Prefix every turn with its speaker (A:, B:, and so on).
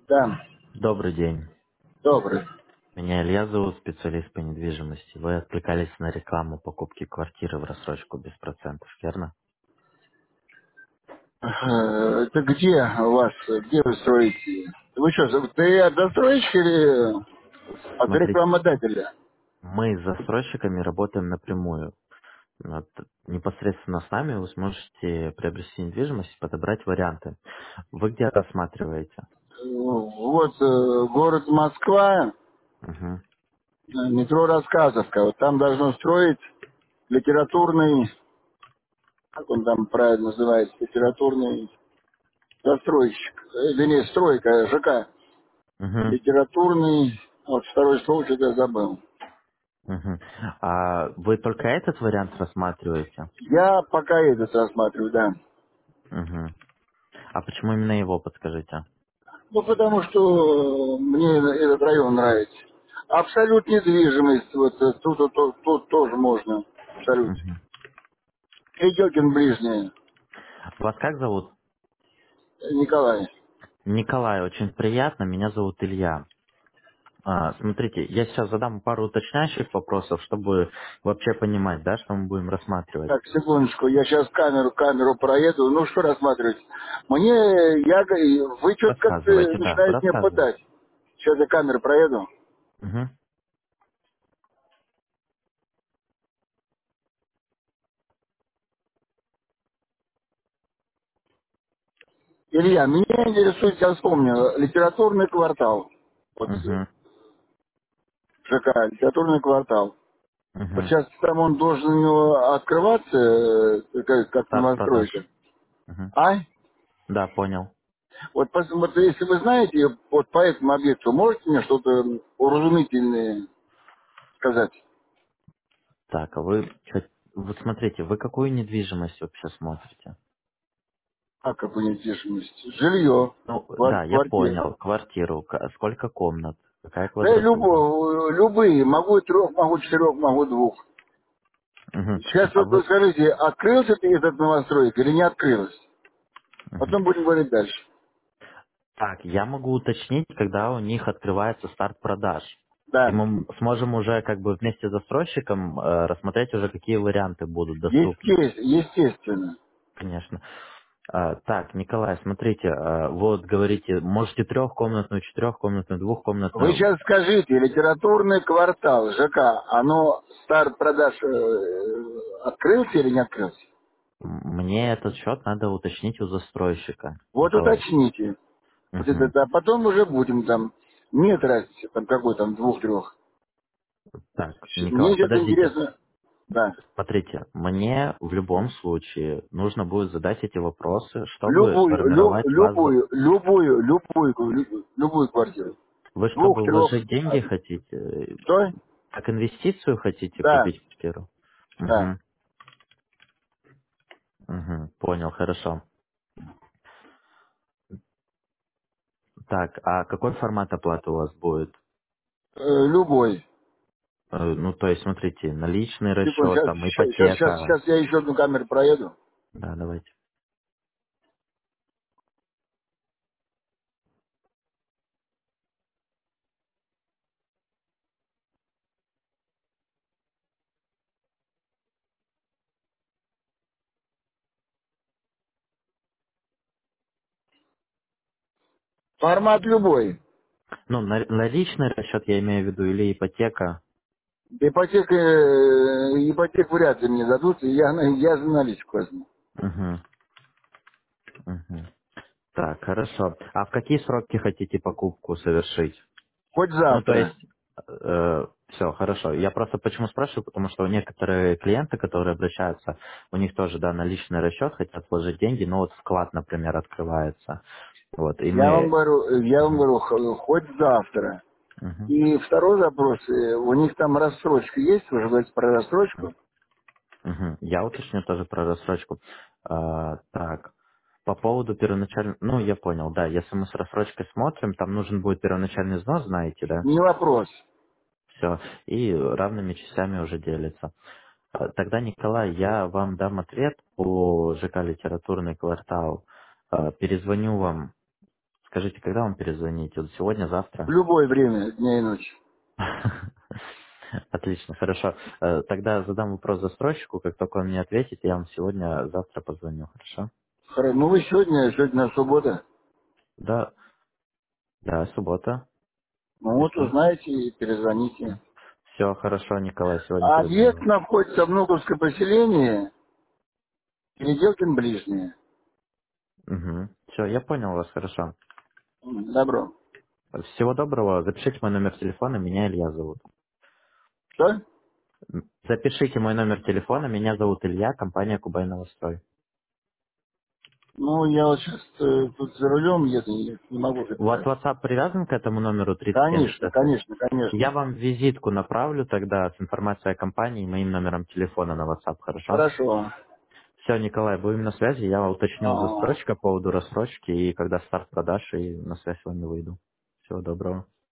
A: Да,
B: Добрый день.
A: добрый.
B: Меня Илья зовут, специалист по недвижимости. Вы откликались на рекламу покупки квартиры в рассрочку без процентов, верно?
A: Это где у вас, где вы строите? Вы что, ты от застройщика или от
B: Смотрите,
A: рекламодателя?
B: мы с застройщиками работаем напрямую. Вот, непосредственно с нами вы сможете приобрести недвижимость и подобрать варианты. Вы где рассматриваете?
A: Вот город Москва,
B: Угу.
A: метро Рассказовка. Вот там должно строить литературный, как он там правильно называется, литературный застройщик. Вернее, стройка, ЖК.
B: Угу.
A: Литературный, вот второй слово что-то я забыл.
B: Угу. А вы только этот вариант рассматриваете?
A: Я пока этот рассматриваю, да.
B: Угу. А почему именно его, подскажите?
A: Ну, потому что мне этот район нравится. Абсолют недвижимость, вот тут тоже можно. Абсолют.
B: Угу.
A: Идёкин ближняя,
B: Вас как зовут?
A: Николай.
B: Николай, очень приятно. Меня зовут Илья. Смотрите, я сейчас задам пару уточняющих вопросов, чтобы вообще понимать, да, что мы будем рассматривать.
A: Так, секундочку, я сейчас камеру проеду. Ну, что рассматривать? Вы что-то как-то
B: Рассказывайте, да,
A: начинаете мне
B: рассказывайте.
A: пытать. Сейчас я камеру проеду.
B: Угу,
A: Илья, меня интересует, я вспомнил, литературный квартал. Вот
B: угу,
A: ЖК, литературный квартал. Вот
B: угу.
A: сейчас там он должен у него открываться, как
B: Старт продаж.
A: новостройка.
B: Угу.
A: А?
B: Да, понял.
A: Вот если вы знаете, вот по этому объекту, можете мне что-то уразумительное сказать?
B: Так, а вы, вот смотрите, вы какую недвижимость вообще смотрите?
A: А какую недвижимость? Жилье,
B: Ну, да, я
A: квартира.
B: понял. Квартиру, сколько комнат, какая
A: Да и
B: квадратура.
A: любые, могу и трех, могу четырех, могу двух.
B: Угу.
A: Сейчас
B: А
A: вот
B: вы,
A: вы скажите, открылся ты этот новостройка или не открылась?
B: мгм.
A: Потом будем говорить дальше.
B: Так, я могу уточнить, когда у них открывается старт продаж. И
A: Да,
B: мы сможем уже как бы вместе с застройщиком рассмотреть уже, какие варианты будут доступны.
A: естественно.
B: Конечно. Так, Николай, смотрите, вот говорите, можете трехкомнатную, четырехкомнатную,
A: Вы
B: двухкомнатную.
A: сейчас скажите, литературный квартал ЖК, оно старт продаж открылся или не открылся?
B: Мне этот счет надо уточнить у застройщика,
A: Вот
B: Николай.
A: уточните. Вот это,
B: Мгм.
A: а потом уже будем там, нет разницы, там какой там, двух-трех.
B: Так,
A: Мне
B: Николай,
A: это
B: подождите.
A: интересно, да.
B: Смотрите, мне в любом случае нужно будет задать эти вопросы, чтобы
A: Любую,
B: сформировать вас.
A: любую квартиру.
B: Вы чтобы
A: Двух-трех.
B: вложить деньги хотите?
A: Что?
B: Как инвестицию хотите
A: Да,
B: купить квартиру?
A: да.
B: Угу, угу, понял, хорошо. Так, а какой формат оплаты у вас будет?
A: Любой.
B: Ну, то есть, смотрите, наличный
A: Секунду,
B: расчет, там, ипотека.
A: сейчас я еще одну камеру проеду.
B: Да, давайте.
A: Формат любой.
B: Ну, наличный расчет я имею в виду, или ипотека.
A: Ипотеку вряд ли мне дадут, и я за наличку возьму.
B: Угу, угу. Так, хорошо. А в какие сроки хотите покупку совершить?
A: Хоть
B: Ну, то
A: завтра.
B: есть, все, хорошо. Я просто почему спрашиваю, потому что у некоторые клиенты, которые обращаются, у них тоже, да, наличный расчет, хотят вложить деньги, но вот вклад, например, открывается. Вот, и мы...
A: Я вам
B: Мгм,
A: говорю, хоть завтра.
B: мгм,
A: И второй запрос, у них там рассрочка есть, вы же говорите про рассрочку.
B: мгм. Я уточню тоже про рассрочку. Так, по поводу первоначального... Ну, я понял, да, если мы с рассрочкой смотрим, там нужен будет первоначальный взнос, знаете, да?
A: Не вопрос.
B: Все, и равными частями уже делится. Тогда, Николай, я вам дам ответ по ЖК «Литературный квартал». Перезвоню вам, Скажите, когда вам перезвонить? Вот сегодня,
A: В
B: завтра?
A: любое время дня и ночи.
B: Отлично, хорошо. Тогда задам вопрос застройщику, как только он мне ответит, я вам сегодня, завтра позвоню, хорошо?
A: Ну вы сегодня суббота.
B: Да, да, суббота.
A: Ну
B: И
A: вот
B: что?
A: узнаете и перезвоните.
B: Все хорошо, Николай, сегодня
A: А объект
B: перезвоню.
A: находится в Внуковское поселение, Переделкин ближнее.
B: Угу. Все, я понял вас, хорошо.
A: Добро.
B: Всего доброго. Запишите мой номер телефона, меня Илья зовут.
A: Что?
B: Запишите мой номер телефона, меня зовут Илья, компания Кубай Новострой.
A: Ну, я вот сейчас тут за рулем еду, и не могу
B: У вас
A: записать.
B: WhatsApp привязан к этому номеру
A: Конечно,
B: 3766?
A: конечно,
B: Я
A: конечно.
B: вам визитку направлю тогда с информацией о компании и моим номером телефона на WhatsApp, хорошо?
A: Хорошо.
B: Все, Николай, будем на связи. Я уточню у
A: Ага.
B: застройщика по поводу рассрочки и когда старт продаж, и на связь с вами выйду. Всего доброго.